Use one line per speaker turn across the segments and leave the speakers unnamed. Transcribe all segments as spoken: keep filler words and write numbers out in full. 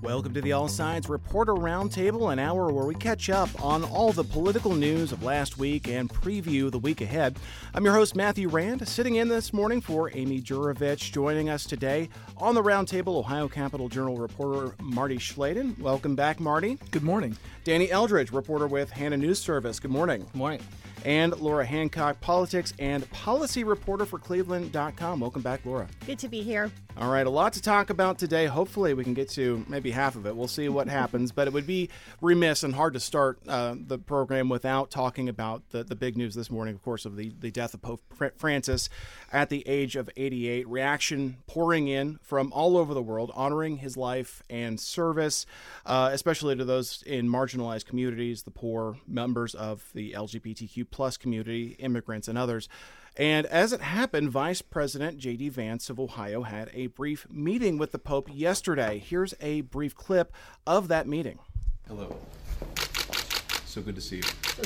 Welcome to the All Sides Reporter Roundtable, an hour where we catch up on all the political news of last week and preview the week ahead. I'm your host, Matthew Rand, sitting in this morning for Amy Jurovich. Joining us today on the Roundtable, Ohio Capitol Journal reporter Marty Schladen. Welcome back, Marty.
Good morning.
Danny Eldridge, reporter with Hannah News Service. Good morning.
Good morning.
And Laura Hancock, politics and policy reporter for Cleveland dot com. Welcome back, Laura.
Good to be here.
All right, a lot to talk about today. Hopefully we can get to maybe half of it. We'll see what happens, but it would be remiss and hard to start uh, the program without talking about the, the big news this morning, of course, of the, the death of Pope Francis at the age of eighty-eight. Reaction pouring in from all over the world, honoring his life and service, uh, especially to those in marginalized communities, the poor, members of the L G B T Q plus community, immigrants, and others. And as it happened, Vice President J D Vance of Ohio had a brief meeting with the Pope yesterday. Here's a brief clip of that meeting.
Hello. So good to see you.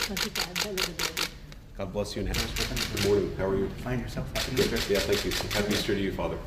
God bless you and have good morning. How are you?
Find yourself.
Good. Yeah, thank you. Happy Easter to you, Father.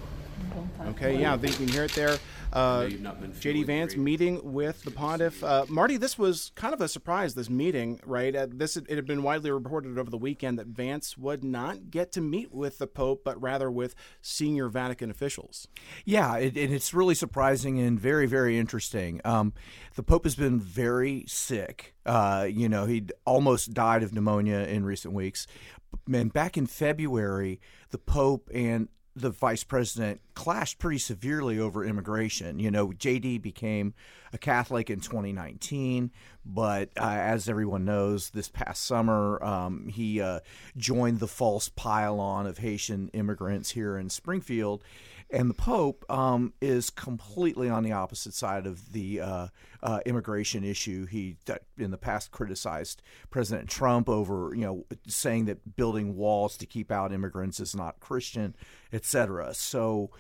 Okay, yeah, I think you can hear it there. Uh, J D Vance great. meeting with the pontiff. Uh, Marty, this was kind of a surprise, this meeting, right? Uh, this It had been widely reported over the weekend that Vance would not get to meet with the Pope, but rather with senior Vatican officials.
Yeah, it, and it's really surprising and very, very interesting. Um, the Pope has been very sick. Uh, you know, he'd almost died of pneumonia in recent weeks. And back in February, the Pope and the vice president clashed pretty severely over immigration. You know, J D became a Catholic in twenty nineteen, but uh, as everyone knows, this past summer um, he uh, joined the false pile-on of Haitian immigrants here in Springfield. And the Pope um, is completely on the opposite side of the uh, uh, immigration issue. He, in the past, criticized President Trump over, you know, saying that building walls to keep out immigrants is not Christian, et cetera. So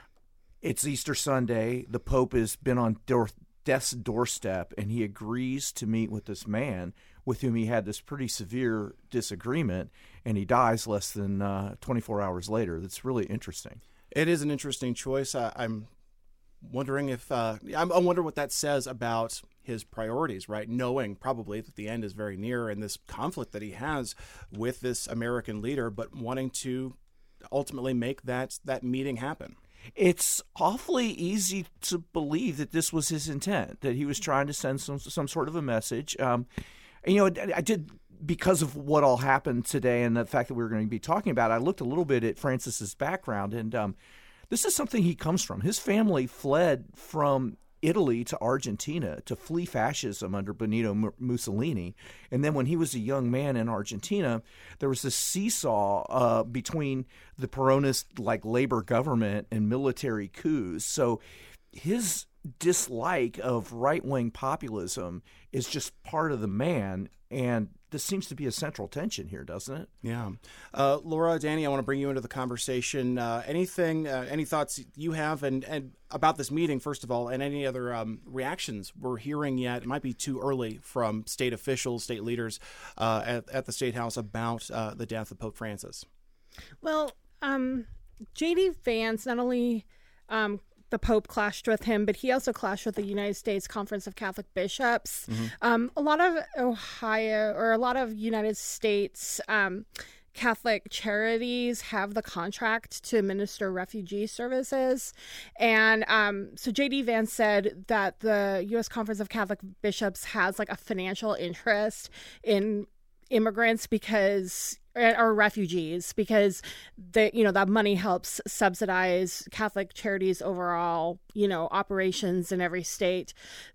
it's Easter Sunday. The Pope has been on door- death's doorstep, and he agrees to meet with this man with whom he had this pretty severe disagreement, and he dies less than uh, twenty-four hours later. That's really interesting.
It is an interesting choice. I, I'm wondering if uh, I wonder what that says about his priorities, right? Knowing probably that the end is very near and this conflict that he has with this American leader, but wanting to ultimately make that that meeting happen.
It's awfully easy to believe that this was his intent, that he was trying to send some some sort of a message. Um, and, you know, I did. Because of what all happened today and the fact that we were going to be talking about it, I looked a little bit at Francis's background, and um, this is something he comes from. His family fled from Italy to Argentina to flee fascism under Benito Mussolini. And then when he was a young man in Argentina, there was this seesaw uh, between the Peronist like labor government and military coups. So his dislike of right-wing populism is just part of the man, and this seems to be a central tension here, doesn't it?
Yeah. Uh, Laura, Danny, I want to bring you into the conversation. Uh, anything, uh, any thoughts you have and, and about this meeting, first of all, and any other um, reactions we're hearing yet? It might be too early from state officials, state leaders uh, at, at the State House about uh, the death of Pope Francis.
Well, um, J D Vance not only um, the Pope clashed with him, but he also clashed with the United States Conference of Catholic Bishops. Mm-hmm. Um, a lot of Ohio or a lot of United States um, Catholic charities have the contract to administer refugee services. And um, so J D Vance said that the U S Conference of Catholic Bishops has like a financial interest in immigrants because or refugees because the you know that money helps subsidize Catholic charities overall you know operations in every state.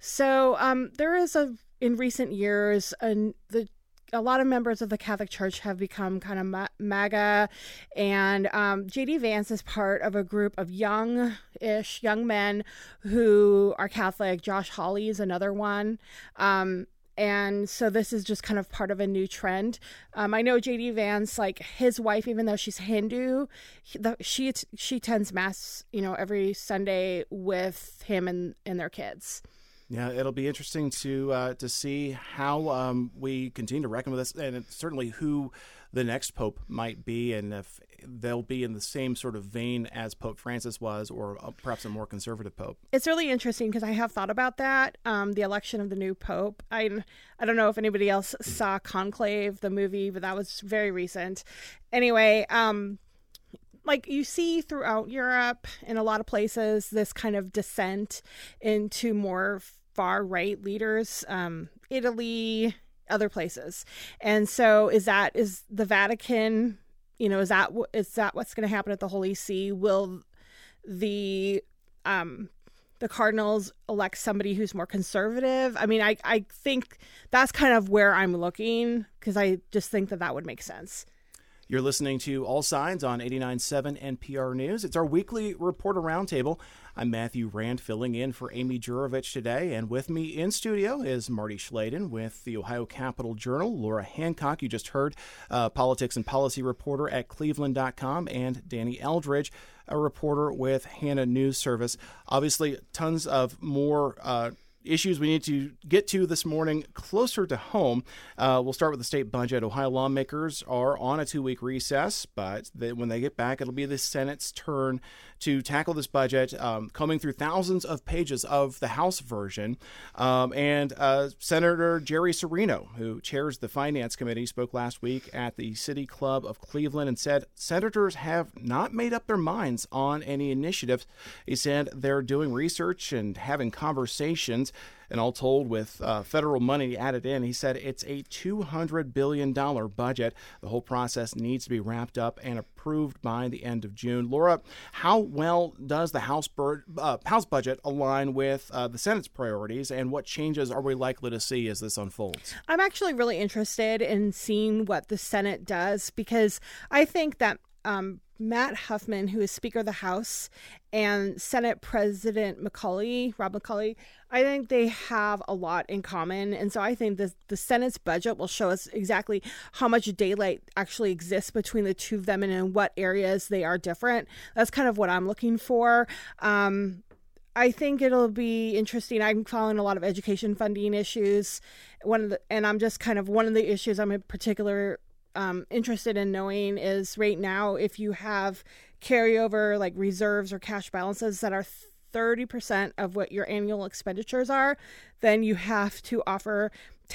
So um, there is a in recent years a, the a lot of members of the Catholic Church have become kind of ma- MAGA, and um, J D Vance is part of a group of young-ish young men who are Catholic. Josh Hawley is another one. Um, And so this is just kind of part of a new trend. Um, I know J D Vance, like his wife, even though she's Hindu, he, the, she she attends mass, you know, every Sunday with him and, and their kids.
Yeah, it'll be interesting to uh, to see how um, we continue to reckon with this, and it's certainly who the next pope might be, and if they'll be in the same sort of vein as Pope Francis was, or perhaps a more conservative pope.
It's really interesting because I have thought about that, um, the election of the new pope. I, I don't know if anybody else saw Conclave, the movie, but that was very recent. Anyway, um, like you see throughout Europe, in a lot of places, this kind of descent into more far-right leaders, um, Italy, other places. And so is that, is the Vatican, you know, is that, is that what's going to happen at the Holy See? Will the, um, the cardinals elect somebody who's more conservative? I mean, I, I think that's kind of where I'm looking, because I just think that that would make sense.
You're listening to All Sides on eighty-nine point seven N P R News. It's our weekly Reporter Roundtable. I'm Matthew Rand, filling in for Amy Jurovich today, and with me in studio is Marty Schladen with the Ohio Capital Journal, Laura Hancock, you just heard, uh, politics and policy reporter at cleveland dot com, and Danny Eldridge, a reporter with Hannah News Service. Obviously, tons of more uh issues we need to get to this morning closer to home. Uh, we'll start with the state budget. Ohio lawmakers are on a two-week recess, but they, when they get back, it'll be the Senate's turn to tackle this budget, um, combing through thousands of pages of the House version. Um, and uh, Senator Jerry Serino, who chairs the Finance Committee, spoke last week at the City Club of Cleveland and said senators have not made up their minds on any initiatives. He said they're doing research and having conversations. And all told, with uh, federal money added in, he said it's a two hundred billion dollars budget. The whole process needs to be wrapped up and approved by the end of June. Laura, how well does the House, bur- uh, House budget align with uh, the Senate's priorities, and what changes are we likely to see as this unfolds?
I'm actually really interested in seeing what the Senate does, because I think that um, Matt Huffman, who is Speaker of the House, and Senate President McCauley, Rob McCauley, I think they have a lot in common. And so I think the, the Senate's budget will show us exactly how much daylight actually exists between the two of them and in what areas they are different. That's kind of what I'm looking for. Um, I think it'll be interesting. I'm following a lot of education funding issues. One of the, and I'm just kind of one of the issues I'm in particular Um, interested in knowing is right now, if you have carryover like reserves or cash balances that are thirty percent of what your annual expenditures are, then you have to offer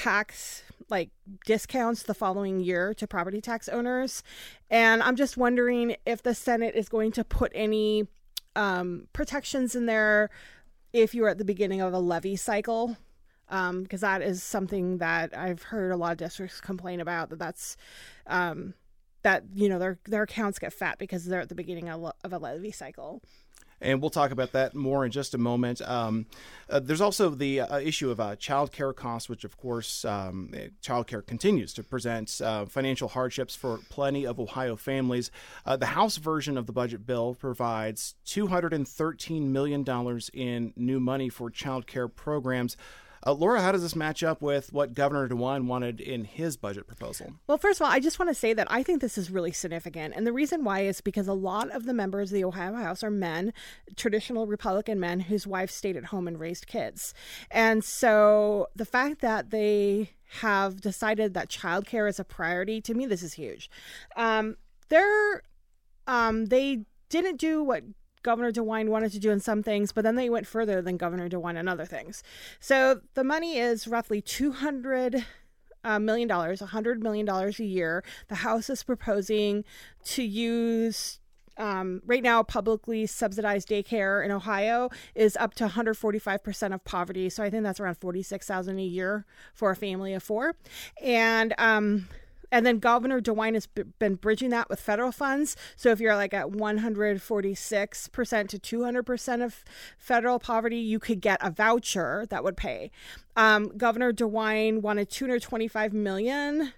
tax like discounts the following year to property tax owners. And I'm just wondering if the Senate is going to put any um, protections in there if you're at the beginning of a levy cycle. Um, because that is something that I've heard a lot of districts complain about, that that's, um, that, you know, their, their accounts get fat because they're at the beginning of, of a levy cycle.
And we'll talk about that more in just a moment. Um, uh, there's also the uh, issue of uh, child care costs, which, of course, um, child care continues to present uh, financial hardships for plenty of Ohio families. Uh, the House version of the budget bill provides two hundred thirteen million dollars in new money for child care programs. Uh, Laura, how does this match up with what Governor DeWine wanted in his budget proposal?
Well, first of all, I just want to say that I think this is really significant. And the reason why is because a lot of the members of the Ohio House are men, traditional Republican men whose wives stayed at home and raised kids. And so the fact that they have decided that childcare is a priority, to me, this is huge. Um, they're, um, they didn't do what Governor DeWine wanted to do in some things, but then they went further than Governor DeWine in other things. So the money is roughly two hundred uh, million dollars, one hundred million dollars a year. The House is proposing to use, um, right now, publicly subsidized daycare in Ohio is up to one hundred forty-five percent of poverty. So I think that's around forty-six thousand dollars a year for a family of four. And, um, And then Governor DeWine has b- been bridging that with federal funds. So if you're like at one hundred forty-six percent to two hundred percent of federal poverty, you could get a voucher that would pay. Um, Governor DeWine wanted two hundred twenty-five million dollars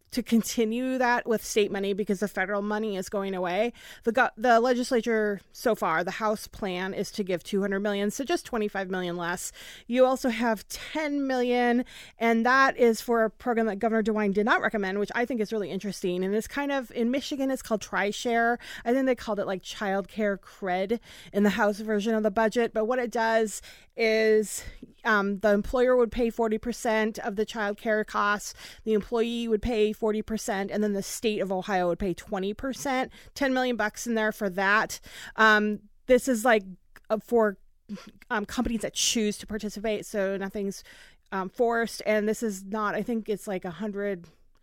to continue that with state money because the federal money is going away. The go- the legislature so far, the House plan is to give two hundred million dollars, so just twenty-five million dollars less. You also have ten million dollars, and that is for a program that Governor DeWine did not recommend, which I think is really interesting. And it's kind of, in Michigan, it's called TriShare. I think they called it like child care cred in the House version of the budget. But what it does is um, the employer would pay forty percent of the child care costs, the employee would pay forty percent, and then the state of Ohio would pay twenty percent. ten million bucks in there for that. Um, this is like uh, for um, companies that choose to participate, so nothing's um, forced. And this is not, I think it's like a hundred.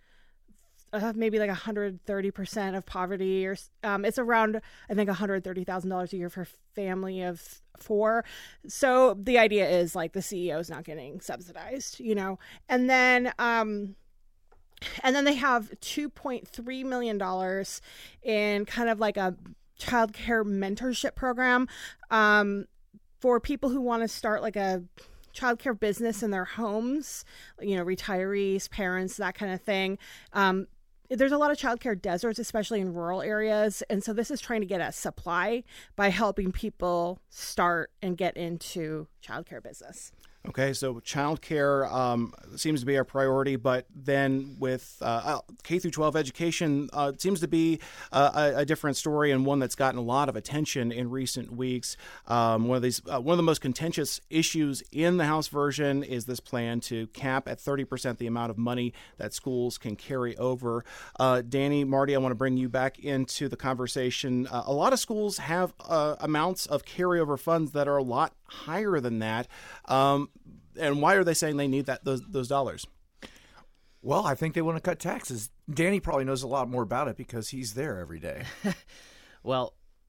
Uh, maybe like one hundred thirty percent of poverty, or um, it's around, I think, one hundred thirty thousand dollars a year for a family of four. So the idea is like the C E O is not getting subsidized, you know, and then um, and then they have two point three million dollars in kind of like a childcare mentorship program um, for people who want to start like a childcare business in their homes, you know, retirees, parents, that kind of thing. Um, There's a lot of childcare deserts, especially in rural areas. And so this is trying to get a supply by helping people start and get into childcare business.
Okay, so childcare um, seems to be our priority, but then with uh, K through twelve education, uh, it seems to be uh, a, a different story, and one that's gotten a lot of attention in recent weeks. Um, one of these, uh, one of the most contentious issues in the House version is this plan to cap at thirty percent the amount of money that schools can carry over. Uh, Danny, Marty, I want to bring you back into the conversation. Uh, a lot of schools have uh, amounts of carryover funds that are a lot higher than that. Um, and why are they saying they need that those those dollars?
Well, I think they want to cut taxes. Danny probably knows a lot more about it because he's there every day.
Well,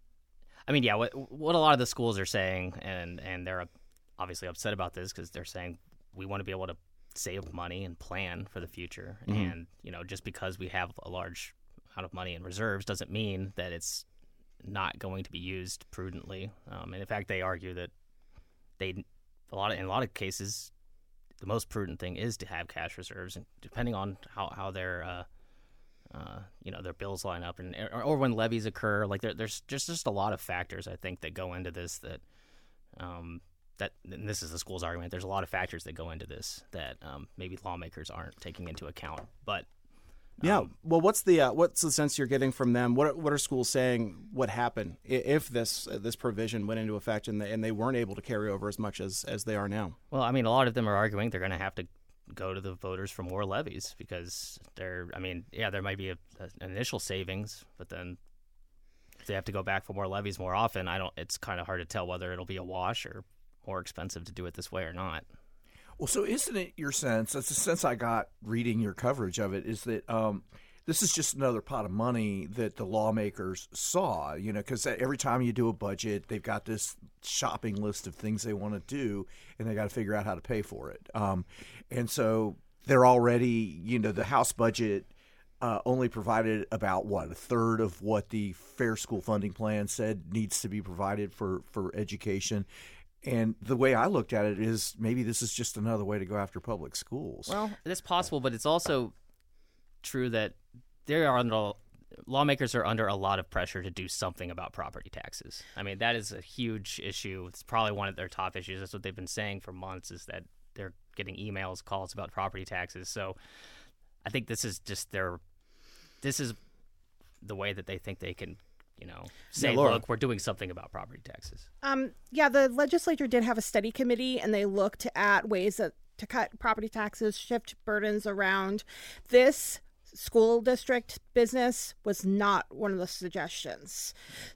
I mean, yeah, what what a lot of the schools are saying, and, and they're obviously upset about this because they're saying we want to be able to save money and plan for the future. Mm-hmm. And, you know, just because we have a large amount of money in reserves doesn't mean that it's not going to be used prudently. Um, and in fact, they argue that they a lot of, in a lot of cases, the most prudent thing is to have cash reserves, and depending on how how their uh, uh, you know their bills line up, and or, or when levies occur, like there, there's just just a lot of factors I think that go into this. That um, that and this is the school's argument. There's a lot of factors that go into this that um, maybe lawmakers aren't taking into account, but.
Yeah.
Um,
well, what's the uh, what's the sense you're getting from them? What what are schools saying would happen if this uh, this provision went into effect and they, and they weren't able to carry over as much as, as they are now?
Well, I mean, a lot of them are arguing they're going to have to go to the voters for more levies because they're. I mean, yeah, there might be a, a, an initial savings, but then if they have to go back for more levies more often, I don't. It's kind of hard to tell whether it'll be a wash or more expensive to do it this way or not.
Well, so isn't it your sense, that's the sense I got reading your coverage of it, is that um, this is just another pot of money that the lawmakers saw, you know, because every time you do a budget, they've got this shopping list of things they want to do, and they got to figure out how to pay for it. Um, and so they're already, you know, the House budget uh, only provided about, what, a third of what the Fair School Funding Plan said needs to be provided for, for education. And the way I looked at it is maybe this is just another way to go after public schools.
Well, it's possible, but it's also true that there are under, lawmakers are under a lot of pressure to do something about property taxes. I mean, that is a huge issue. It's probably one of their top issues. That's what they've been saying for months, is that they're getting emails, calls about property taxes. So I think this is just their – this is the way that they think they can – you know, say,
yeah,
look, we're doing something about property taxes.
Um, yeah, the legislature did have a study committee, and they looked at ways that, to cut property taxes, shift burdens around. This school district business was not one of the suggestions.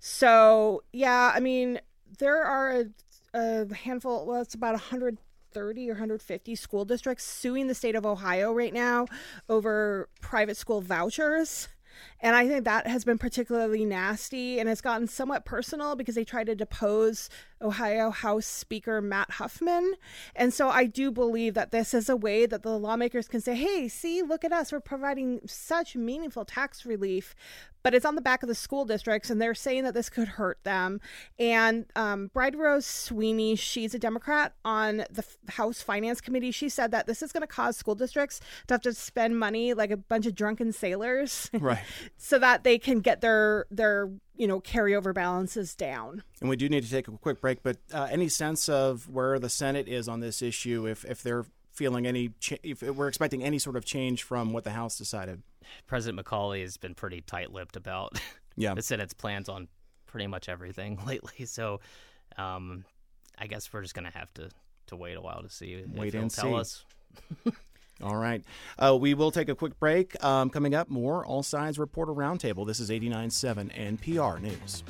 So, yeah, I mean, there are a, a handful, well, it's about one hundred thirty or one hundred fifty school districts suing the state of Ohio right now over private school vouchers. And I think that has been particularly nasty, and it's gotten somewhat personal because they tried to depose Ohio House Speaker Matt Huffman. And so I do believe that this is a way that the lawmakers can say, hey, see, look at us. We're providing such meaningful tax relief, but it's on the back of the school districts, and they're saying that this could hurt them. And um, Bride Rose Sweeney, she's a Democrat on the House Finance Committee. She said that this is going to cause school districts to have to spend money like a bunch of drunken sailors,
right,
so that they can get their their you know carryover balances down.
And we do need to take a quick break, but uh, any sense of where the Senate is on this issue, if if they're feeling any, cha- if we're expecting any sort of change from what the House decided?
President McCauley has been pretty tight-lipped about
yeah.
the Senate's plans on pretty much everything lately. So um, I guess we're just going to have to to wait a while to see
wait
if he'll
and
tell
see.
us.
All right. Uh, we will take a quick break. Um, coming up, more All Sides Reporter Roundtable. This is eighty-nine point seven N P R News.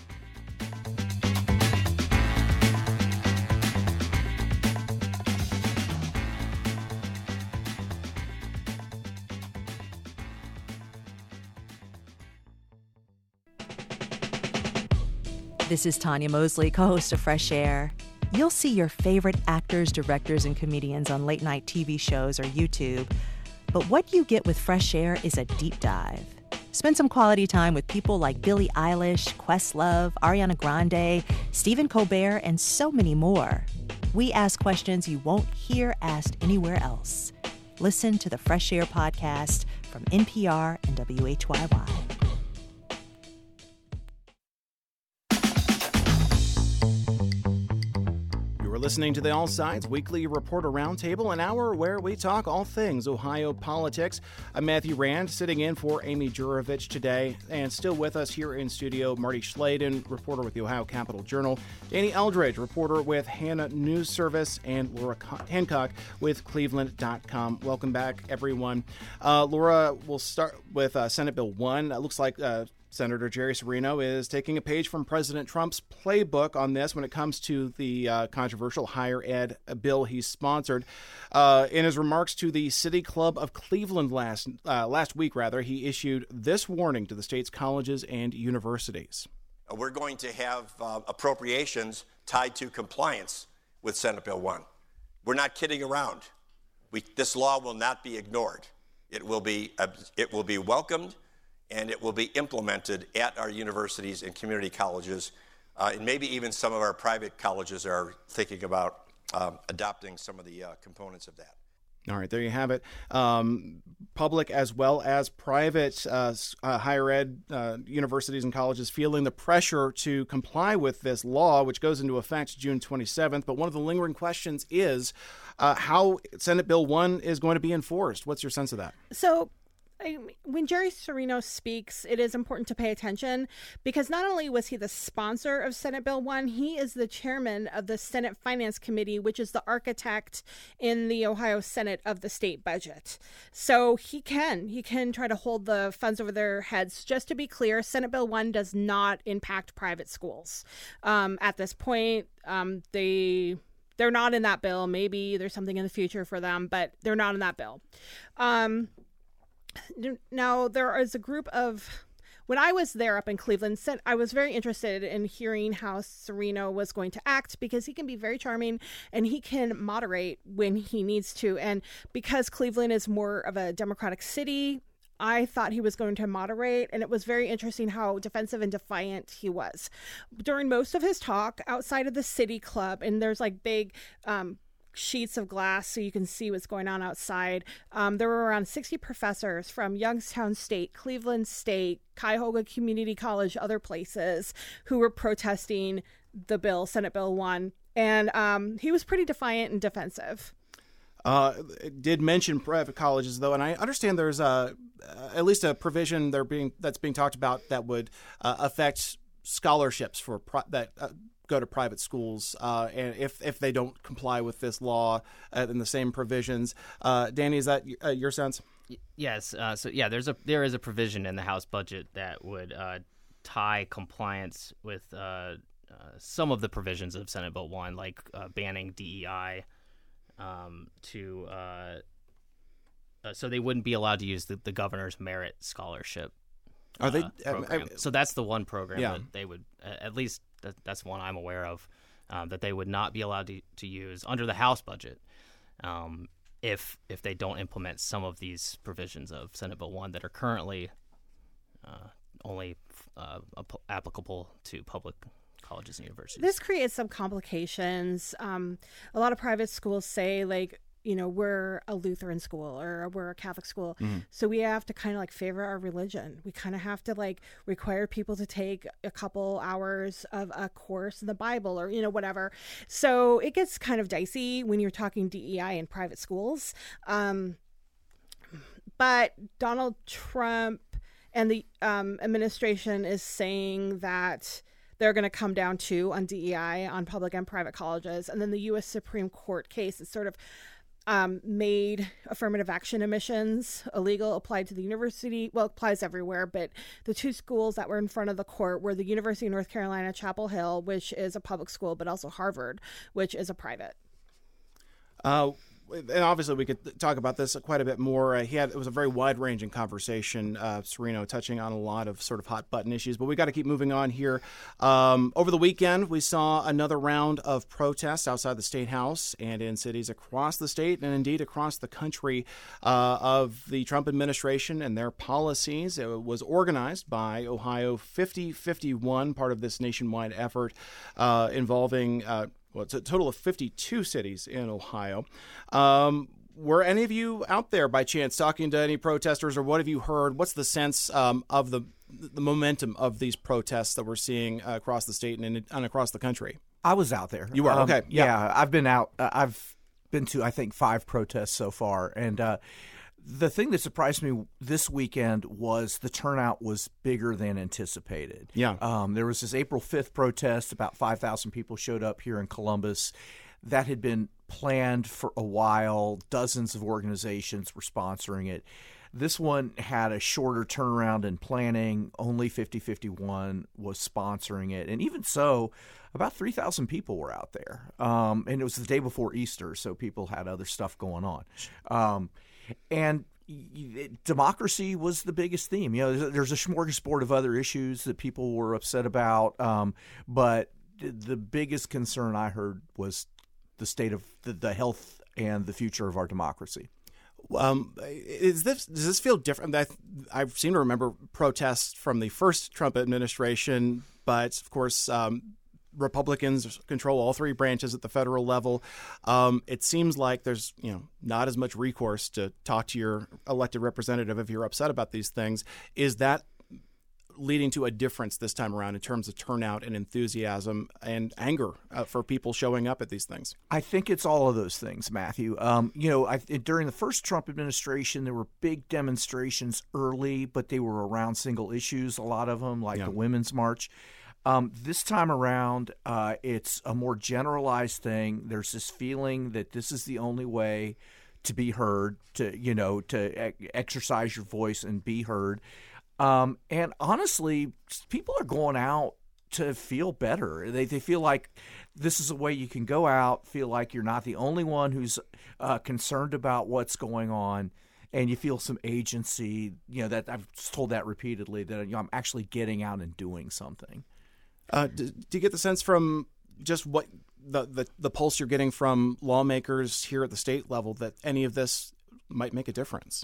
This is Tanya Mosley, co-host of Fresh Air. You'll see your favorite actors, directors, and comedians on late-night T V shows or YouTube. But what you get with Fresh Air is a deep dive. Spend some quality time with people like Billie Eilish, Questlove, Ariana Grande, Stephen Colbert, and so many more. We ask questions you won't hear asked anywhere else. Listen to the Fresh Air podcast from N P R and W H Y Y.
Listening to the All Sides Weekly Reporter Roundtable, an hour where we talk all things Ohio politics. I'm Matthew Rand, sitting in for Amy Jurovich today, and still with us here in studio, Marty Schladen, reporter with the Ohio Capital Journal, Danny Eldridge, reporter with Hannah News Service, and Laura Hancock with Cleveland dot com. Welcome back, everyone. Uh, Laura, we'll start with uh, Senate Bill one. It looks like uh, Senator Jerry Cirino is taking a page from President Trump's playbook on this when it comes to the uh, controversial higher ed bill he sponsored. Uh, in his remarks to the City Club of Cleveland last uh, last week, rather, he issued this warning to the state's colleges and universities.
We're going to have uh, appropriations tied to compliance with Senate Bill one. We're not kidding around. We, this law will not be ignored. It will be uh, it will be welcomed, and it will be implemented at our universities and community colleges, uh, and maybe even some of our private colleges are thinking about um, adopting some of the uh, components of that.
All right, there you have it. Um, public as well as private uh, uh, higher ed uh, universities and colleges feeling the pressure to comply with this law, which goes into effect June twenty-seventh. But one of the lingering questions is uh, how Senate Bill one is going to be enforced. What's your sense of that?
So I, when Jerry Cirino speaks, it is important to pay attention because not only was he the sponsor of Senate Bill one, he is the chairman of the Senate Finance Committee, which is the architect in the Ohio Senate of the state budget. So he can, he can try to hold the funds over their heads. Just to be clear, Senate Bill one does not impact private schools. Um, at this point, um, they... They're not in that bill. Maybe there's something in the future for them, but they're not in that bill. Um, now, there is a group of... When I was there up in Cleveland, I was very interested in hearing how Cirino was going to act because he can be very charming and he can moderate when he needs to. And because Cleveland is more of a Democratic city, I thought he was going to moderate, and it was very interesting how defensive and defiant he was. During most of his talk, outside of the City Club, and there's like big um, sheets of glass so you can see what's going on outside, um, there were around sixty professors from Youngstown State, Cleveland State, Cuyahoga Community College, other places, who were protesting the bill, Senate Bill one, and um, he was pretty defiant and defensive.
Uh, it did mention private colleges, though, and I understand there's a, uh, at least a provision there being that's being talked about that would uh, affect scholarships for pro- that uh, go to private schools, uh, and if if they don't comply with this law uh, and the same provisions. Uh, Danny, is that uh, your sense?
Yes. Uh, so yeah, there's a there is a provision in the House budget that would uh, tie compliance with uh, uh, some of the provisions of Senate Bill one, like uh, banning D E I. Um, to uh, uh, so they wouldn't be allowed to use the, the governor's merit scholarship
Are
uh,
they? I-
program.
I-
so that's the one program
Yeah.
that they would, at least that, that's one I'm aware of, um, that they would not be allowed to, to use under the House budget um, if if they don't implement some of these provisions of Senate Bill one that are currently uh, only uh, ap- applicable to public colleges and universities.
This creates some complications. Um, a lot of private schools say, like, you know, we're a Lutheran school or we're a Catholic school.
Mm-hmm.
So we have to kind of like favor our religion. We kind of have to like require people to take a couple hours of a course in the Bible or, you know, whatever. So it gets kind of dicey when you're talking D E I in private schools. Um, but Donald Trump and the um, administration is saying that they're going to come down too on D E I on public and private colleges. And then the U S Supreme Court case is sort of um, made affirmative action admissions illegal, applied to the university. Well, it applies everywhere, but the two schools that were in front of the court were the University of North Carolina, Chapel Hill, which is a public school, but also Harvard, which is a private.
Uh, and obviously, we could talk about this quite a bit more. Uh, he had it was a very wide-ranging conversation, uh, Serino, touching on a lot of sort of hot-button issues. But we got to keep moving on here. Um, over the weekend, we saw another round of protests outside the State House and in cities across the state and indeed across the country uh, of the Trump administration and their policies. It was organized by Ohio fifty fifty-one, part of this nationwide effort uh, involving. Uh, Well, it's a total of fifty-two cities in Ohio. Um, were any of you out there by chance talking to any protesters, or what have you heard? What's the sense um, of the the momentum of these protests that we're seeing uh, across the state and, in, and across the country?
I was out there.
You were?
Um,
Okay. Yeah.
Yeah, I've been out. Uh, I've been to, I think, five protests so far. And uh, the thing that surprised me this weekend was the turnout was bigger than anticipated.
Yeah.
Um, there was this April fifth protest. About five thousand people showed up here in Columbus. That had been planned for a while. Dozens of organizations were sponsoring it. This one had a shorter turnaround in planning. Only fifty fifty-one was sponsoring it. And even so, about three thousand people were out there. Um, and it was the day before Easter, so people had other stuff going on. Um, and democracy was the biggest theme. You know, there's, there's a smorgasbord of other issues that people were upset about. Um, but the biggest concern I heard was the state of the, the health and the future of our democracy.
Um, is this does this feel different? I, I seem to remember protests from the first Trump administration, but of course, um, Republicans control all three branches at the federal level. Um, it seems like there's you know not as much recourse to talk to your elected representative if you're upset about these things. Is that leading to a difference this time around in terms of turnout and enthusiasm and anger uh, for people showing up at these things?
I think it's all of those things, Matthew. Um, you know, I, during the first Trump administration, there were big demonstrations early, but they were around single issues, a lot of them, like
Yeah.
the Women's March. Um, this time around, uh, it's a more generalized thing. There's this feeling that this is the only way to be heard, to, you know, to e- exercise your voice and be heard. Um, and honestly, people are going out to feel better. They they feel like this is a way you can go out, feel like you're not the only one who's uh, concerned about what's going on, and you feel some agency. You know, that I've told that repeatedly, that you know, I'm actually getting out and doing something.
Uh, do, do you get the sense from just what the, the the pulse you're getting from lawmakers here at the state level that any of this might make a difference?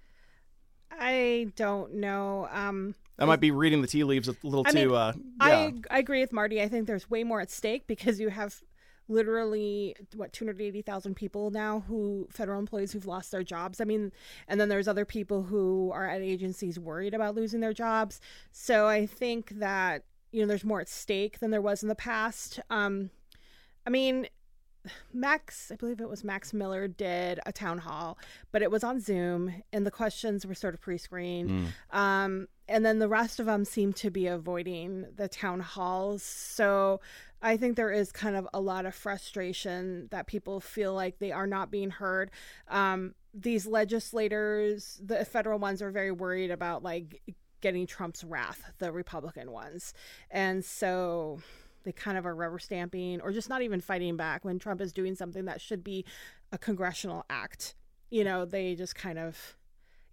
I don't know. Um,
That might be reading the tea leaves a little
I
too.
mean,
uh, yeah.
I I agree with Marty. I think there's way more at stake because you have literally what two hundred eighty thousand people now who federal employees who've lost their jobs. I mean, and then there's other people who are at agencies worried about losing their jobs. So I think that you know there's more at stake than there was in the past. Um, I mean. Max, I believe it was Max Miller, did a town hall, but it was on Zoom, and the questions were sort of pre-screened. Mm. Um, and then the rest of them seem to be avoiding the town halls. So I think there is kind of a lot of frustration that people feel like they are not being heard. Um, these legislators, the federal ones, are very worried about like getting Trump's wrath, the Republican ones. And so they kind of are rubber stamping or just not even fighting back when Trump is doing something that should be a congressional act. You know, they just kind of, yeah,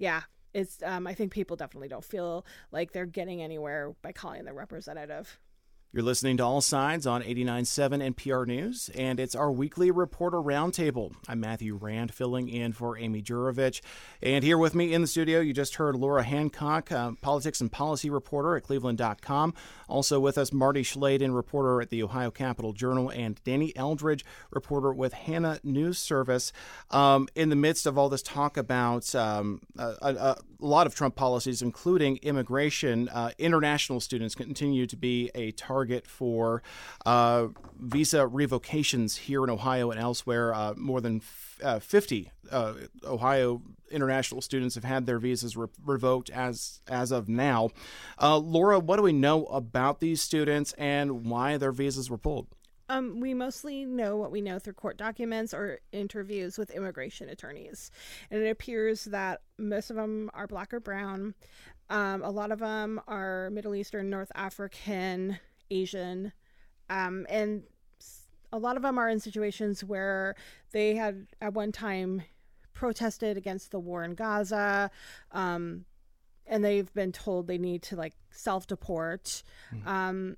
it's um, I think people definitely don't feel like they're getting anywhere by calling their representative.
You're listening to All Sides on eighty-nine point seven N P R News, and it's our weekly Reporter Roundtable. I'm Matthew Rand, filling in for Amy Jurovich. And here with me in the studio, you just heard Laura Hancock, uh, politics and policy reporter at Cleveland dot com. Also with us, Marty Schladen, reporter at the Ohio Capital Journal, and Danny Eldridge, reporter with Hannah News Service. Um, in the midst of all this talk about um, a, a, a lot of Trump policies, including immigration, uh, international students continue to be a target target for uh, visa revocations here in Ohio and elsewhere. Uh, more than f- uh, fifty uh, Ohio international students have had their visas re- revoked as as of now. Uh, Laura, what do we know about these students and why their visas were pulled?
Um, we mostly know what we know through court documents or interviews with immigration attorneys. And it appears that most of them are black or brown. Um, a lot of them are Middle Eastern, North African, Asian, um, and a lot of them are in situations where they had at one time protested against the war in Gaza, um, and they've been told they need to like self-deport. Mm. Um,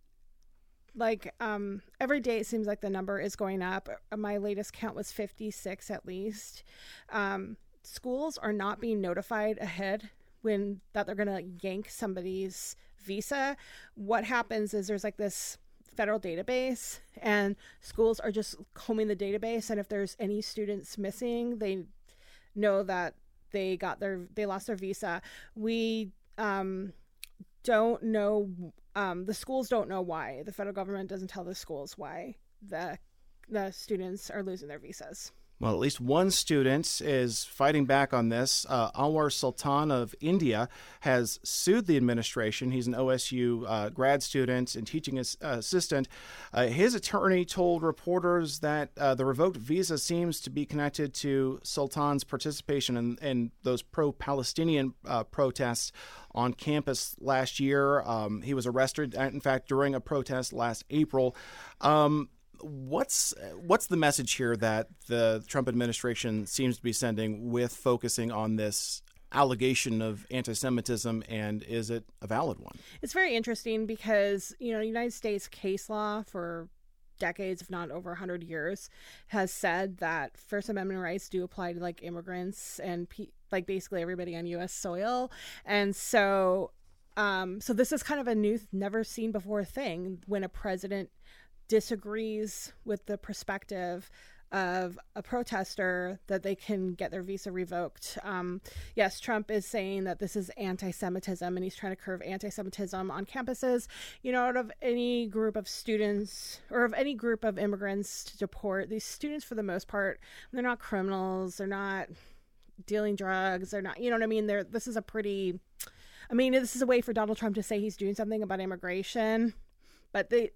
like um, every day it seems like the number is going up. My latest count was fifty-six at least. Um, schools are not being notified ahead when that they're going to yank somebody's visa. What happens is there's like this federal database and schools are just combing the database, and if there's any students missing, they know that they got their they lost their visa. We um don't know um the schools don't know why. The federal government doesn't tell the schools why the the students are losing their visas.
Well, at least one student is fighting back on this. Uh, Anwar Sultan of India has sued the administration. He's an O S U uh, grad student and teaching as, uh, assistant. Uh, his attorney told reporters that uh, the revoked visa seems to be connected to Sultan's participation in, in those pro-Palestinian uh, protests on campus last year. Um, he was arrested, in fact, during a protest last April. Um, What's what's the message here that the Trump administration seems to be sending with focusing on this allegation of anti-Semitism, and is it a valid one?
It's very interesting because, you know, United States case law for decades, if not over one hundred years, has said that First Amendment rights do apply to like immigrants and pe- like basically everybody on U S soil. And so um, so this is kind of a new, never seen before thing when a president disagrees with the perspective of a protester that they can get their visa revoked. Um, yes, Trump is saying that this is anti-Semitism and he's trying to curb anti-Semitism on campuses. You know, out of any group of students or of any group of immigrants to deport, these students for the most part, they're not criminals, they're not dealing drugs, they're not, you know what I mean? They're, this is a pretty, I mean, this is a way for Donald Trump to say he's doing something about immigration, but they,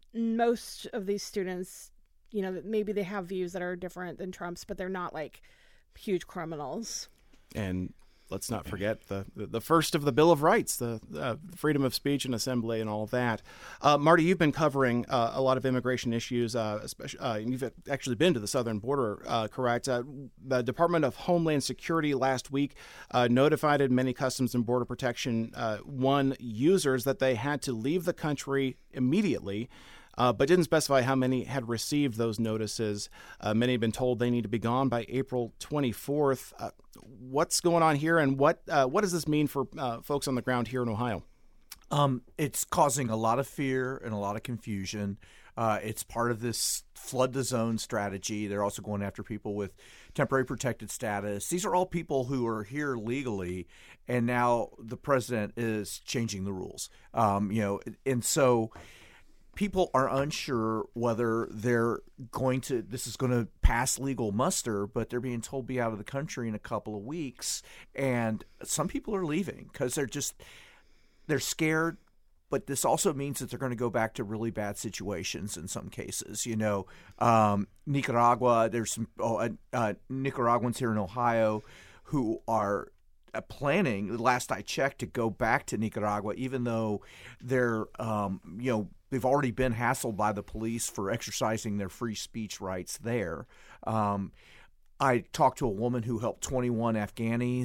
most of these students, you know, maybe they have views that are different than Trump's, but they're not like huge criminals.
And let's not forget the the first of the Bill of Rights, the uh, freedom of speech and assembly and all of that. Uh, Marty, you've been covering uh, a lot of immigration issues, uh, especially, uh, you've actually been to the southern border, uh, correct? Uh, the Department of Homeland Security last week uh, notified many Customs and Border Protection uh, One users that they had to leave the country immediately. Uh, but didn't specify how many had received those notices. Uh, many have been told they need to be gone by April twenty-fourth. Uh, what's going on here, and what uh, what does this mean for uh, folks on the ground here in Ohio?
Um, it's causing a lot of fear and a lot of confusion. Uh, it's part of this flood the zone strategy. They're also going after people with temporary protected status. These are all people who are here legally, and now the president is changing the rules. Um, you know, and so people are unsure whether they're going to, this is going to pass legal muster, but they're being told be out of the country in a couple of weeks. And some people are leaving because they're just, they're scared. But this also means that they're going to go back to really bad situations in some cases. You know, um, Nicaragua, there's some oh, uh, Nicaraguans here in Ohio who are planning, the last I checked, to go back to Nicaragua, even though they're, um, you know, they've already been hassled by the police for exercising their free speech rights there. Um, I talked to a woman who helped twenty-one Afghanis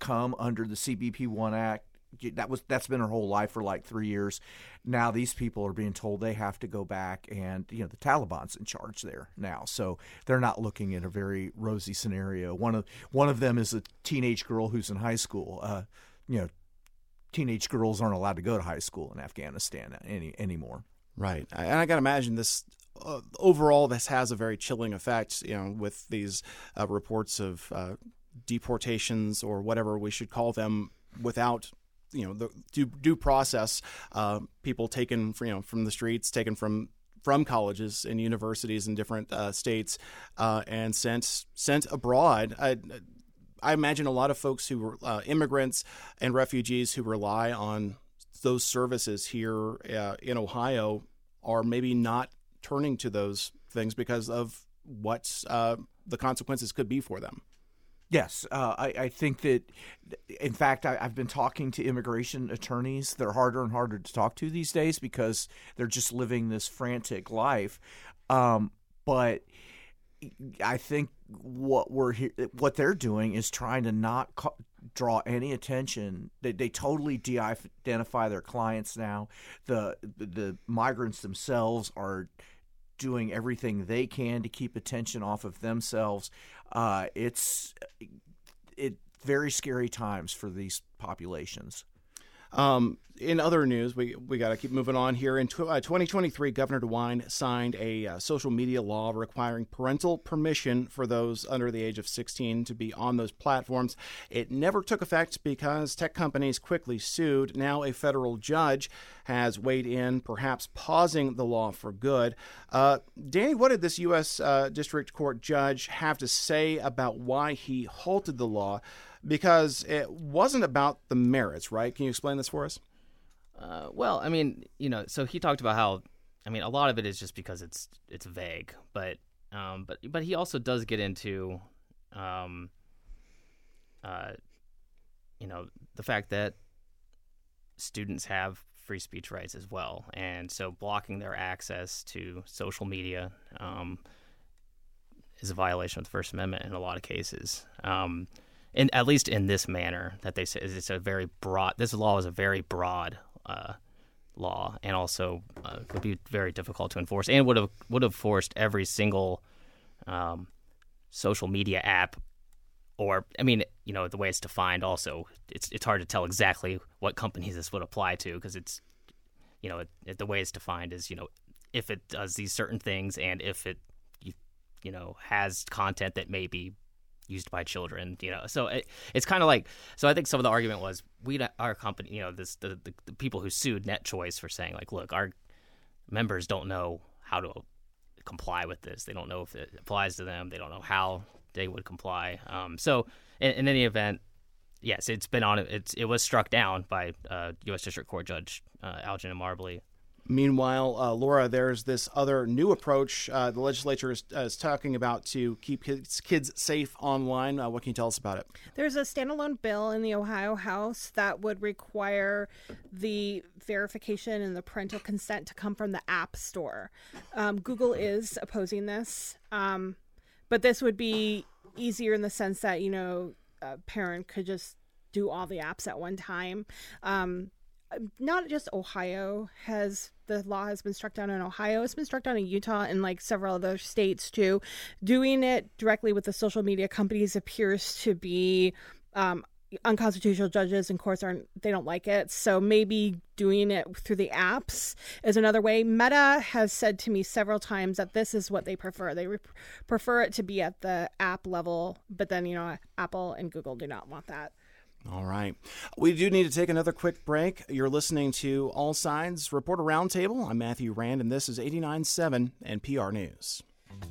come under the C B P one Act. That was that's been her whole life for like three years. Now these people are being told they have to go back, and you know the Taliban's in charge there now, so they're not looking at a very rosy scenario. One of one of them is a teenage girl who's in high school. Uh, you know, teenage girls aren't allowed to go to high school in Afghanistan any anymore.
Right, and I got to imagine this. Uh, overall, this has a very chilling effect. You know, with these uh, reports of uh, deportations or whatever we should call them, without you know the due, due process, uh, people taken from, you know from the streets, taken from from colleges and universities in different uh, states, uh, and sent sent abroad. I, I imagine a lot of folks who were uh, immigrants and refugees who rely on those services here uh, in Ohio are maybe not turning to those things because of what uh, the consequences could be for them.
Yes, uh, I, I think that, in fact, I, I've been talking to immigration attorneys. They're harder and harder to talk to these days because they're just living this frantic life. Um, but I think what we're he- what they're doing is trying to not co- draw any attention. They, they totally de-identify their clients now. The the migrants themselves are doing everything they can to keep attention off of themselves. Uh, it's it very scary times for these populations.
Um, in other news, we we got to keep moving on here. In tw- uh, twenty twenty-three, Governor DeWine signed a uh, social media law requiring parental permission for those under the age of sixteen to be on those platforms. It never took effect because tech companies quickly sued. Now a federal judge has weighed in, perhaps pausing the law for good. Uh, Danny, what did this U S Uh, District Court judge have to say about why he halted the law? Because it wasn't about the merits, right? Can you explain this for us?
Uh, well, I mean, you know, so he talked about how, I mean, a lot of it is just because it's it's vague, but um, but but he also does get into, um, uh, you know, the fact that students have free speech rights as well, and so blocking their access to social media um, is a violation of the First Amendment in a lot of cases. Um, In, at least in this manner, that they say it's a very broad. This law is a very broad uh, law, and also uh, would be very difficult to enforce, and would have would have forced every single um, social media app, or I mean, you know, the way it's defined. Also, it's it's hard to tell exactly what companies this would apply to because it's, you know, it, it, the way it's defined is, you know, if it does these certain things, and if it, you, you know, has content that may be used by children, you know, so it, it's kind of like, so I think some of the argument was we, our company, you know, this the, the the people who sued NetChoice for saying like, look, our members don't know how to comply with this. They don't know if it applies to them. They don't know how they would comply. Um, so in, in any event, yes, it's been on. It's it was struck down by uh, U S District Court Judge uh, Algin Marbley.
Meanwhile, uh, Laura, there's this other new approach uh, the legislature is, uh, is talking about to keep kids, kids safe online. Uh, what can you tell us about it?
There's a standalone bill in the Ohio House that would require the verification and the parental consent to come from the App Store. Um, Google is opposing this, um, but this would be easier in the sense that, you know, a parent could just do all the apps at one time. Um, Not just Ohio has the law has been struck down in Ohio. It's been struck down in Utah and like several other states too. Doing it directly with the social media companies appears to be um, unconstitutional. Judges and courts aren't they don't like it. So maybe doing it through the apps is another way. Meta has said to me several times that this is what they prefer. They re- prefer it to be at the app level, but then you know Apple and Google do not want that.
All right. We do need to take another quick break. You're listening to All Sides Reporter Roundtable. I'm Matthew Rand, and this is eighty-nine point seven N P R News.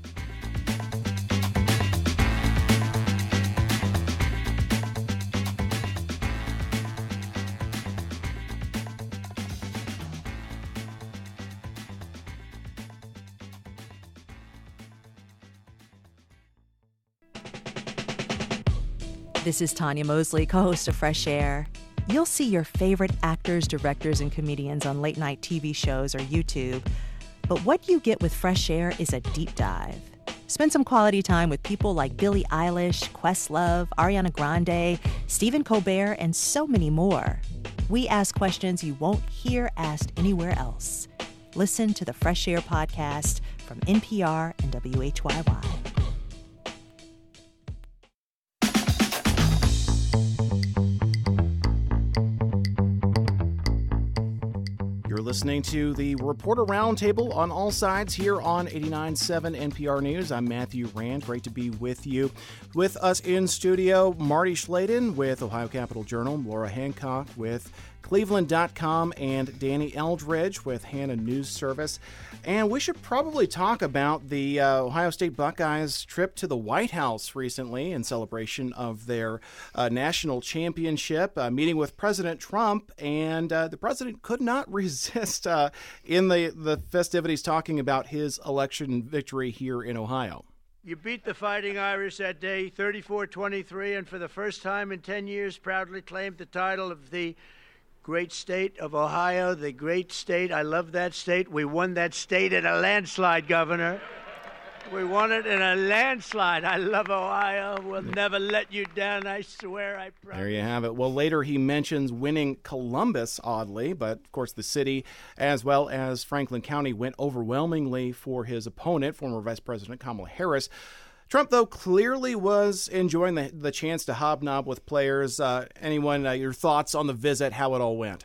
This is Tanya Mosley, co-host of Fresh Air. You'll see your favorite actors, directors, and comedians on late-night T V shows or YouTube. But what you get with Fresh Air is a deep dive. Spend some quality time with people like Billie Eilish, Questlove, Ariana Grande, Stephen Colbert, and so many more. We ask questions you won't hear asked anywhere else. Listen to the Fresh Air podcast from N P R and W H Y Y.
You're listening to the Reporter Roundtable on All Sides here on eighty-nine point seven N P R News. I'm Matthew Rand. Great to be with you. With us in studio, Marty Schladen with Ohio Capital Journal, Laura Hancock with Cleveland dot com, and Danny Eldridge with Hannah News Service. And we should probably talk about the uh, Ohio State Buckeyes' trip to the White House recently in celebration of their uh, national championship, uh, meeting with President Trump. And uh, the president could not resist uh, in the, the festivities talking about his election victory here in Ohio.
You beat the Fighting Irish that day, thirty-four twenty-three, and for the first time in ten years proudly claimed the title of the great state of Ohio, the great state. I love that state. We won that state in a landslide, Governor. We won it in a landslide. I love Ohio. We'll never let you down, I swear. I promise.
There you have it. Well, later he mentions winning Columbus, oddly, but of course the city as well as Franklin County went overwhelmingly for his opponent, former Vice President Kamala Harris. Trump, though, clearly was enjoying the, the chance to hobnob with players. Uh, anyone, uh, your thoughts on the visit, how it all went?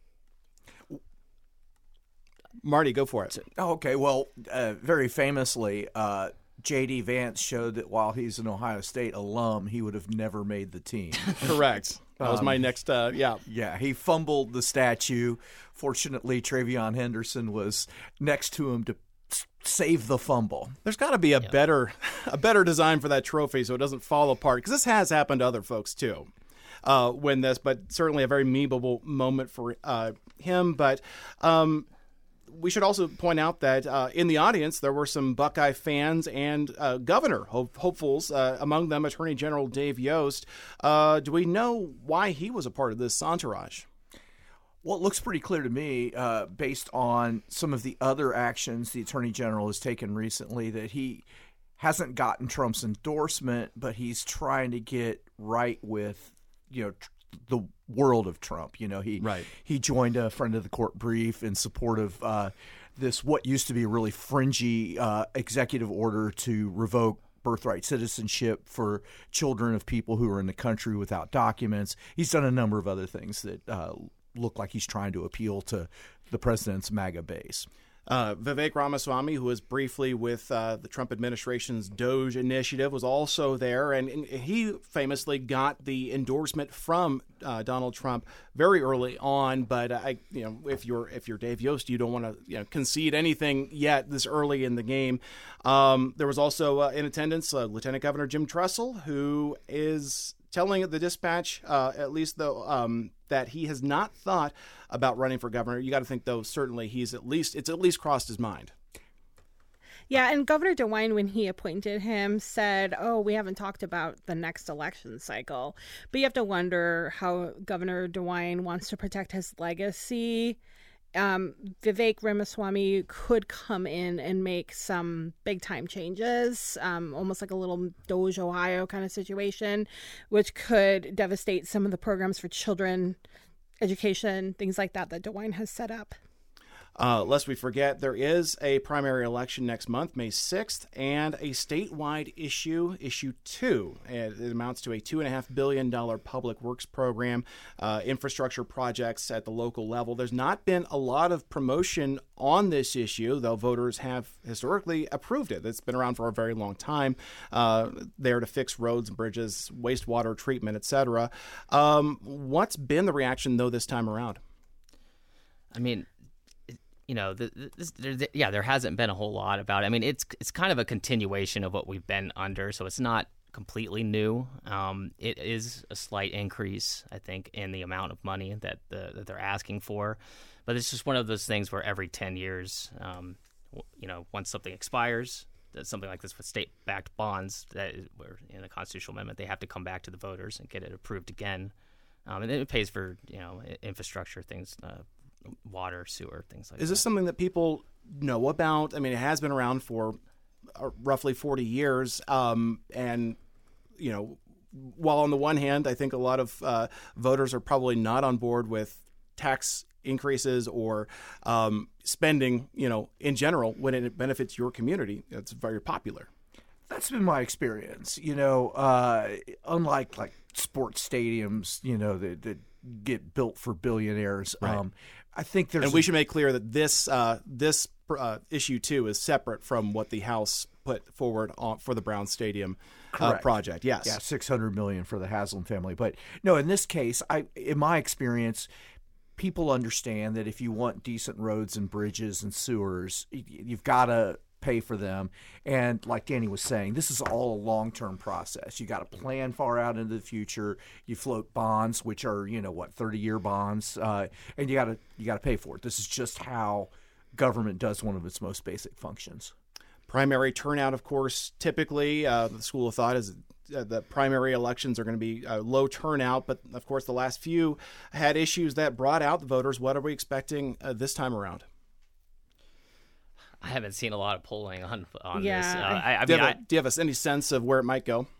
Marty, go for it.
Okay, well, uh, very famously, uh, J D. Vance showed that while he's an Ohio State alum, he would have never made the team.
Correct. That was my
Um,
next, uh, yeah.
Yeah, he fumbled the statue. Fortunately, Travion Henderson was next to him to save the fumble.
There's got to be a yeah. better a better design for that trophy so it doesn't fall apart, because this has happened to other folks too. Uh, win this, but certainly a very memeable moment for uh, him. But um, we should also point out that uh, in the audience there were some Buckeye fans and uh, governor hope- hopefuls, uh, among them Attorney General Dave Yost. Uh, do we know why he was a part of this entourage?
Well, it looks pretty clear to me, uh, based on some of the other actions the Attorney General has taken recently, that he hasn't gotten Trump's endorsement, but he's trying to get right with, you know, tr- the world of Trump. You know, he
right.
he joined a friend of the court brief in support of uh, this what used to be a really fringy uh, executive order to revoke birthright citizenship for children of people who are in the country without documents. He's done a number of other things that uh, look like he's trying to appeal to the president's MAGA base.
Uh, Vivek Ramaswamy, who was briefly with uh, the Trump administration's DOGE initiative, was also there, and, and he famously got the endorsement from uh, Donald Trump very early on. But I, you know, if you're if you're Dave Yost, you don't want to you know, concede anything yet this early in the game. Um, there was also uh, in attendance uh, Lieutenant Governor Jim Tressel, who is telling the Dispatch, uh, at least though, um, that he has not thought about running for governor. You got to think, though, certainly he's at least it's at least crossed his mind.
Yeah, and Governor DeWine, when he appointed him, said, oh, we haven't talked about the next election cycle. But you have to wonder how Governor DeWine wants to protect his legacy. Um, Vivek Ramaswamy could come in and make some big-time changes, um, almost like a little Doge Ohio kind of situation, which could devastate some of the programs for children, education, things like that that DeWine has set up.
Uh, lest we forget, there is a primary election next month, May sixth, and a statewide issue, issue two. And it amounts to a two point five billion dollars public works program, uh, infrastructure projects at the local level. There's not been a lot of promotion on this issue, though voters have historically approved it. It's been around for a very long time, uh, there to fix roads and bridges, wastewater treatment, et cetera. Um, what's been the reaction, though, this time around?
I mean, you know, the, this, there, yeah, there hasn't been a whole lot about it. I mean, it's it's kind of a continuation of what we've been under, so it's not completely new. Um, it is a slight increase, I think, in the amount of money that the, that they're asking for, but it's just one of those things where every ten years, um, you know, once something expires, something like this with state-backed bonds, that is, where in the constitutional amendment they have to come back to the voters and get it approved again, um, and then it pays for you know infrastructure things. Uh, water, sewer, things like that.
Is this something that people know about? I mean, it has been around for uh, roughly forty years. Um, and, you know, while on the one hand, I think a lot of uh, voters are probably not on board with tax increases or um, spending, you know, in general, when it benefits your community, it's very popular.
That's been my experience. You know, uh, unlike like sports stadiums, you know, that, that get built for billionaires.
Right.
Um, I think there's,
and we should make clear that this uh, this uh, issue too is separate from what the House put forward on, for the Brown Stadium uh, project. Yes,
yeah, six hundred million for the Haslam family. But no, in this case, I, in my experience, people understand that if you want decent roads and bridges and sewers, you've got to pay for them. And like Danny was saying, this is all a long-term process. You got to plan far out into the future. You float bonds, which are, you know, what, thirty-year bonds, uh, and you got to you got to pay for it. This is just how government does one of its most basic functions.
Primary turnout, of course, typically uh, the school of thought is uh, the primary elections are going to be uh, low turnout, but of course the last few had issues that brought out the voters. What are we expecting uh, this time around?
I haven't seen a lot of polling on on
Yeah.
this. Uh, I, I
do,
mean,
you
I,
have a, do you have any sense of where it might go?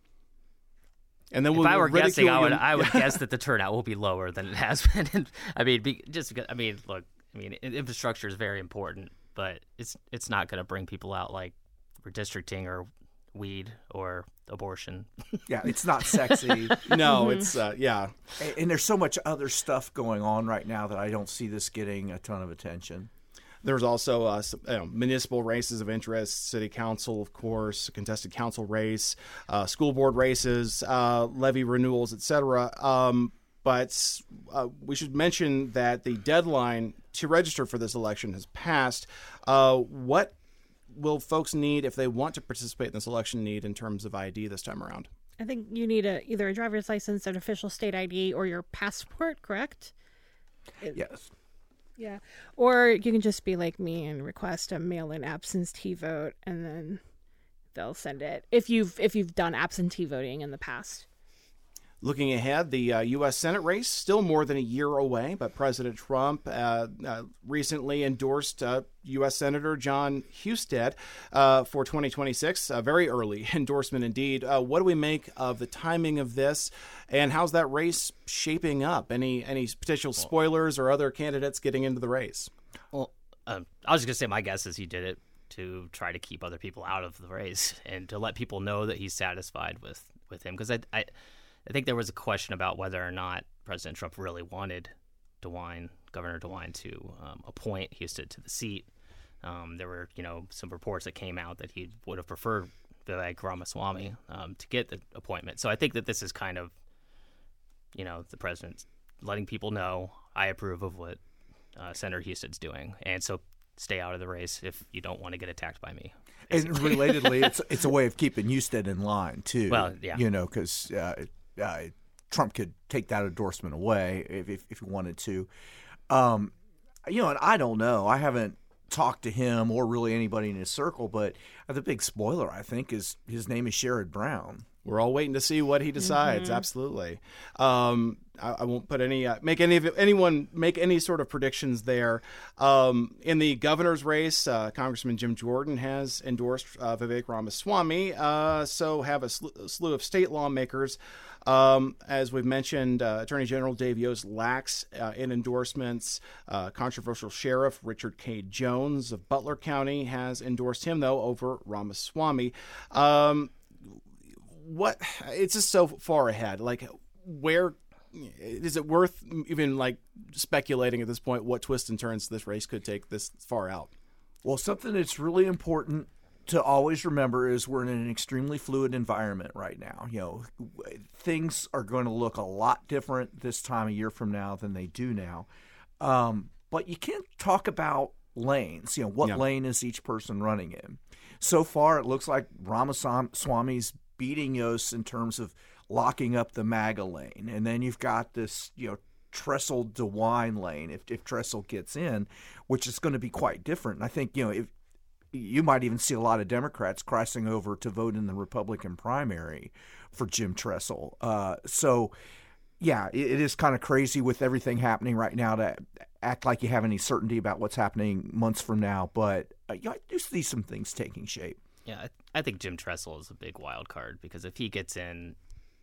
And then we'll,
if I were
we'll
guessing, I would
you.
I would guess that the turnout will be lower than it has been. And, I mean, be, just because, I mean, look, I mean, infrastructure is very important, but it's it's not going to bring people out like redistricting or weed or abortion.
Yeah, it's not sexy.
No, it's uh, yeah.
And, and there's so much other stuff going on right now that I don't see this getting a ton of attention.
There's also uh, some, you know, municipal races of interest, city council, of course, a contested council race, uh, school board races, uh, levy renewals, et cetera. Um, but uh, we should mention that the deadline to register for this election has passed. Uh, what will folks need if they want to participate in this election need in terms of I D this time around?
I think you need a either a driver's license, an official state I D, or your passport, correct?
Yes.
Yeah. Or you can just be like me and request a mail-in absentee vote, and then they'll send it if you've if you've done absentee voting in the past.
Looking ahead, the uh, U S Senate race still more than a year away, but President Trump uh, uh, recently endorsed uh, U S Senator John Husted uh, for twenty twenty-six. A very early endorsement indeed. Uh, what do we make of the timing of this, and how's that race shaping up? Any any potential spoilers or other candidates getting into the race?
Well, um, I was just going to say my guess is he did it to try to keep other people out of the race and to let people know that he's satisfied with, with him. Because I, I, I think there was a question about whether or not President Trump really wanted DeWine, Governor DeWine, to um, appoint Husted to the seat. Um, there were, you know, some reports that came out that he would have preferred Vivek Ramaswamy um, to get the appointment. So I think that this is kind of, you know, the president letting people know I approve of what uh, Senator Husted's doing, and so stay out of the race if you don't want to get attacked by me.
And relatedly, it's it's a way of keeping Husted in line too.
Well, yeah,
you know, because uh, uh, Trump could take that endorsement away if if, if he wanted to. Um, you know, and I don't know. I haven't talked to him or really anybody in his circle, but the big spoiler, I think, is his name is Sherrod Brown.
We're all waiting to see what he decides. Mm-hmm. Absolutely. Um, I, I won't put any uh, make any of it, anyone make any sort of predictions there. Um, in the governor's race, uh, Congressman Jim Jordan has endorsed uh, Vivek Ramaswamy. Uh, so have a, sl- a slew of state lawmakers. Um, as we've mentioned, uh, Attorney General Dave Yost lacks uh, in endorsements. Uh, controversial Sheriff Richard K. Jones of Butler County has endorsed him, though, over Ramaswamy. Um, what it's just so far ahead. Like, where is it worth even like speculating at this point what twists and turns this race could take this far out?
Well, something that's really important to always remember is we're in an extremely fluid environment right now. You know, things are going to look a lot different this time a year from now than they do now. Um, but you can't talk about lanes. You know, what yeah. lane is each person running in? So far, it looks like Ramaswamy's beating Yost in terms of locking up the MAGA lane. And then you've got this, you know, Tressel DeWine lane if, if Tressel gets in, which is going to be quite different. And I think, you know, if you might even see a lot of Democrats crossing over to vote in the Republican primary for Jim Tressel. Uh, so, yeah, it, it is kind of crazy with everything happening right now to act like you have any certainty about what's happening months from now. But uh, you know, I do see some things taking shape.
Yeah, I, th- I think Jim Tressel is a big wild card because if he gets in,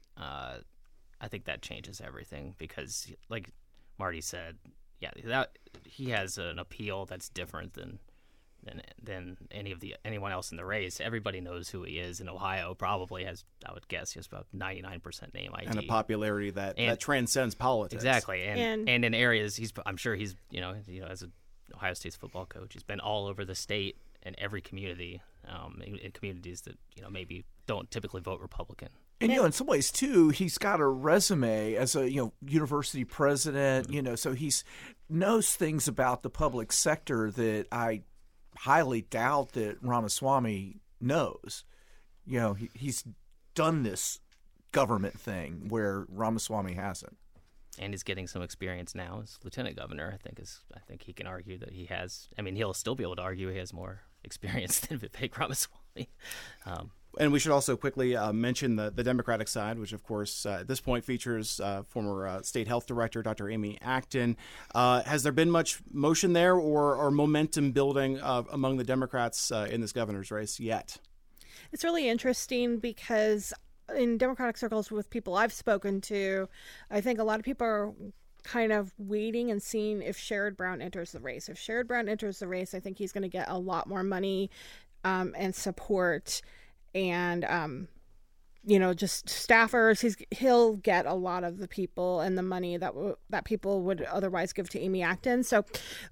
uh, I think that changes everything because, like Marty said, yeah, that he has an appeal that's different than than than any of the anyone else in the race. Everybody knows who he is in Ohio. Probably has, I would guess, he has about ninety-nine percent name I D
and a popularity that,
and,
that transcends politics.
Exactly, and,
And-
and in areas he's I'm sure he's you know you know as a Ohio State's football coach, he's been all over the state in every community, um, in, in communities that you know maybe don't typically vote Republican.
And, you know, in some ways, too, he's got a resume as a, you know, university president, you know, so he's knows things about the public sector that I highly doubt that Ramaswamy knows. You know, he, he's done this government thing where Ramaswamy hasn't.
And he's getting some experience now as lieutenant governor. I think is I think he can argue that he has. I mean, he'll still be able to argue he has more experience than Vivek Ramaswamy. Um,
And we should also quickly uh, mention the, the Democratic side, which, of course, uh, at this point features uh, former uh, state health director Doctor Amy Acton. Uh, has there been much motion there or, or momentum building uh, among the Democrats uh, in this governor's race yet?
It's really interesting because in Democratic circles with people I've spoken to, I think a lot of people are kind of waiting and seeing if Sherrod Brown enters the race. If Sherrod Brown enters the race, I think he's going to get a lot more money um, and support. And, um, you know, just staffers, he's, he'll get a lot of the people and the money that w- that people would otherwise give to Amy Acton. So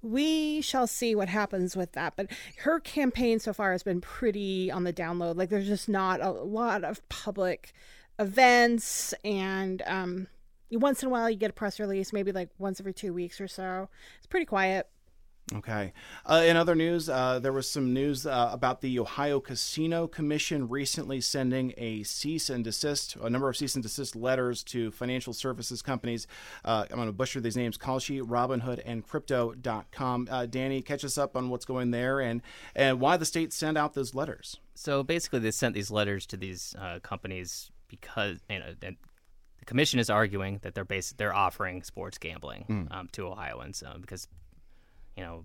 we shall see what happens with that. But her campaign so far has been pretty on the download. Like, there's just not a lot of public events. And um, once in a while you get a press release, maybe like once every two weeks or so. It's pretty quiet.
Okay. Uh, in other news, uh, there was some news uh, about the Ohio Casino Commission recently sending a cease and desist, a number of cease and desist letters to financial services companies. Uh, I'm going to butcher these names: Kalshi, Robinhood, and Crypto dot com. Uh, Danny, catch us up on what's going there and, and why the state sent out those letters.
So basically, they sent these letters to these uh, companies because you know, and the commission is arguing that they're bas- they're offering sports gambling mm. um, to Ohioans uh, because. You know,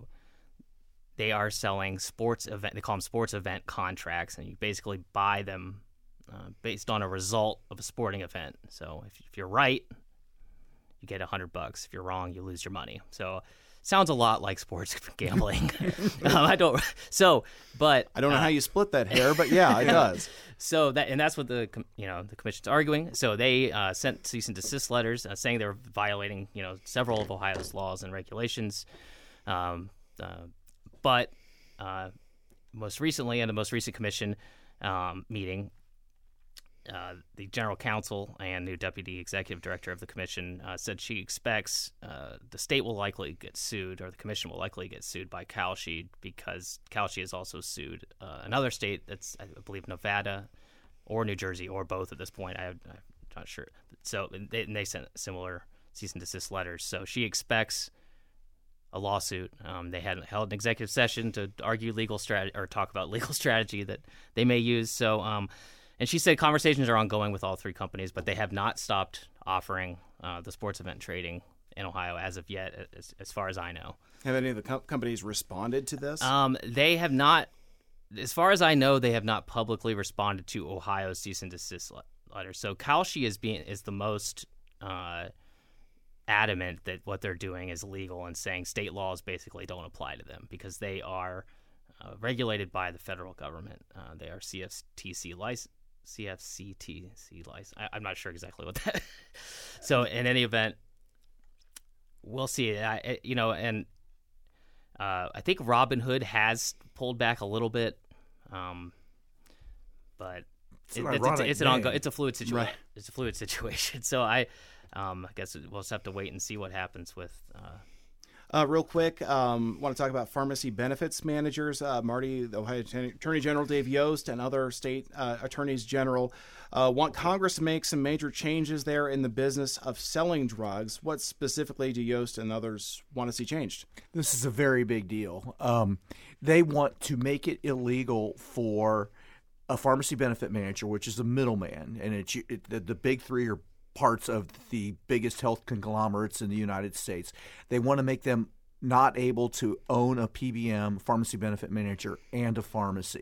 they are selling sports event. They call them sports event contracts, and you basically buy them uh, based on a result of a sporting event. So if, if you're right, you get a hundred bucks. If you're wrong, you lose your money. So sounds a lot like sports gambling. um, I don't. So, but
I don't know
uh,
how you split that hair, but yeah, it does.
So that and that's what the you know the commission's arguing. So they uh, sent cease and desist letters uh, saying they were violating you know several of Ohio's laws and regulations. Um, uh, but uh, most recently, in the most recent commission um, meeting, uh, the general counsel and new deputy executive director of the commission uh, said she expects uh, the state will likely get sued, or the commission will likely get sued by Kalshi because Kalshi has also sued uh, another state that's, I believe, Nevada or New Jersey or both at this point. I, I'm not sure. So they, and they sent similar cease and desist letters. So she expects a lawsuit. Um, they had held an executive session to argue legal strategy or talk about legal strategy that they may use. So, um, and she said conversations are ongoing with all three companies, but they have not stopped offering uh, the sports event trading in Ohio as of yet, as, as far as I know.
Have any of the co- companies responded to this?
Um, they have not, as far as I know, they have not publicly responded to Ohio's cease and desist letter. So Kalshi is being is the most. Uh, adamant that what they're doing is legal and saying state laws basically don't apply to them because they are uh, regulated by the federal government. Uh, they are C F T C license, C F C T C license. I, I'm not sure exactly what that. So in any event, we'll see. I, you know, and uh, I think Robinhood has pulled back a little bit, um, but
it's,
it,
an
it's, it's, it's an ongoing. It's a fluid situation.
Right.
It's a fluid situation. So I. Um, I guess we'll just have to wait and see what happens with. Uh...
Uh, real quick, um, want to talk about pharmacy benefits managers. Uh, Marty, the Ohio Attorney General Dave Yost, and other state uh, attorneys general uh, want Congress to make some major changes there in the business of selling drugs. What specifically do Yost and others want to see changed?
This is a very big deal. Um, they want to make it illegal for a pharmacy benefit manager, which is a middleman, and it's it, the, the big three are parts of the biggest health conglomerates in the United States. They want to make them not able to own a P B M, pharmacy benefit manager, and a pharmacy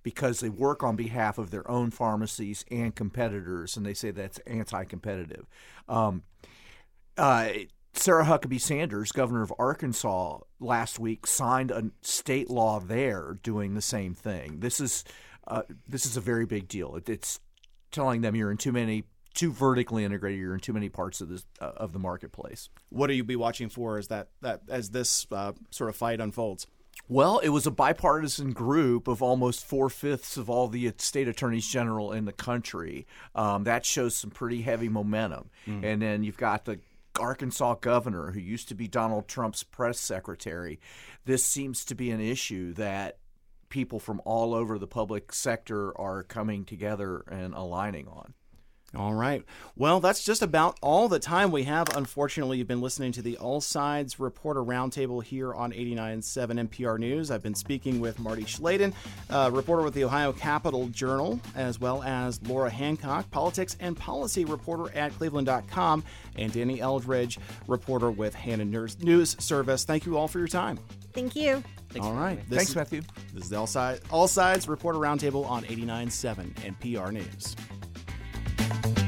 because they work on behalf of their own pharmacies and competitors, and they say that's anti-competitive. Um, uh, Sarah Huckabee Sanders, governor of Arkansas, last week signed a state law there doing the same thing. This is uh, this is a very big deal. It, it's telling them you're in too many, too vertically integrated. You're in too many parts of this uh, of the marketplace.
What are you be watching for as that that as this uh, sort of fight unfolds?
Well, it was a bipartisan group of almost four-fifths of all the state attorneys general in the country. Um, that shows some pretty heavy momentum. Mm. And then you've got the Arkansas governor, who used to be Donald Trump's press secretary. This seems to be an issue that people from all over the public sector are coming together and aligning on.
All right. Well, that's just about all the time we have. Unfortunately, you've been listening to the All Sides Reporter Roundtable here on eighty-nine point seven N P R News. I've been speaking with Marty Schladen, uh, reporter with the Ohio Capital Journal, as well as Laura Hancock, politics and policy reporter at Cleveland dot com, and Danny Eldridge, reporter with Hannah News Service. Thank you all for your time.
Thank you.
Thanks
all right.
Thanks,
is,
Matthew.
This is the All Sides, All Sides Reporter Roundtable on eighty-nine point seven N P R News.